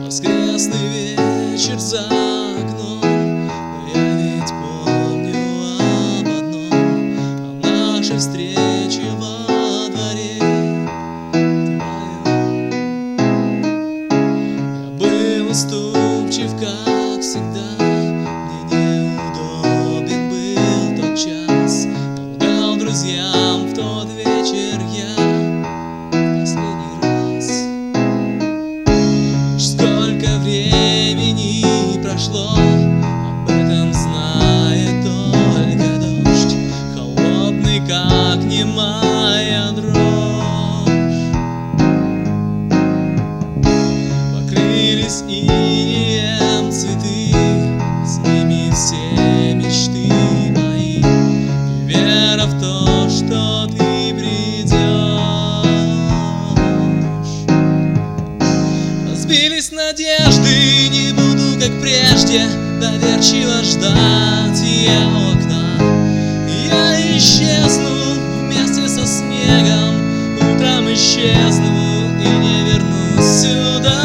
Воскресный вечер за окном, но я ведь помню об одном, о нашей встрече во дворе твоем. Я был уступчив, как всегда, мне неудобен был тот час, но лгал друзьям в тот вечер я последний раз. Сколько времени прошло, об этом знает только дождь, холодный, как немая дрожь. Покрылись инеем цветы, с ними все мечты мои, и вера в то, что ты придешь. Разбились надежды, не буду, как прежде, доверчиво ждать я у окна. Я исчезну вместе со снегом, утром исчезну и не вернусь сюда.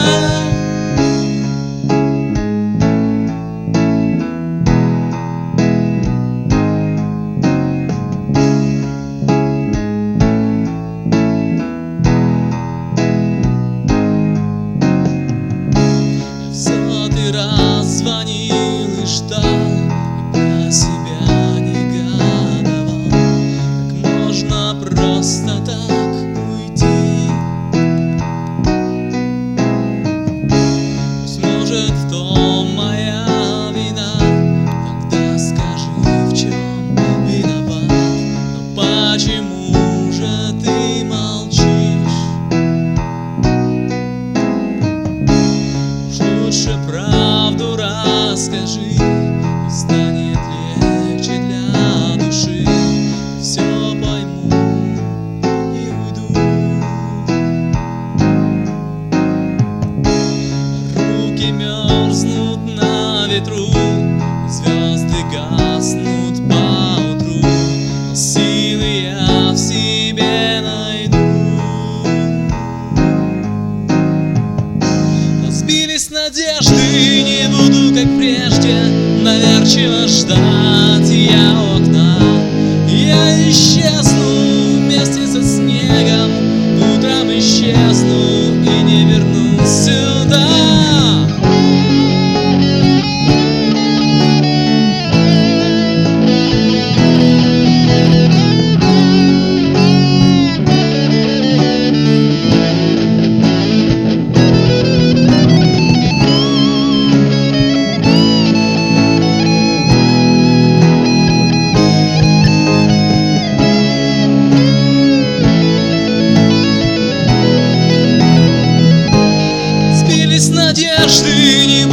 Раз звонил и ждал, и про себя негодовал, как можно просто так уйти. Пусть, может, в том моя вина, тогда скажи, в чем виноват, но почему же ты молчишь? Уж лучше правду расскажи, и станет легче для души. Все пойму и уйду. Руки мерзнут на ветру, звезды гаснут поутру, но силы я в себе найду. Разбились надежды, не буду, как прежде, доверчиво ждать я у окна. Я исчезну вместе со снегом, утром исчезну и не вернусь сюда. Надежды, не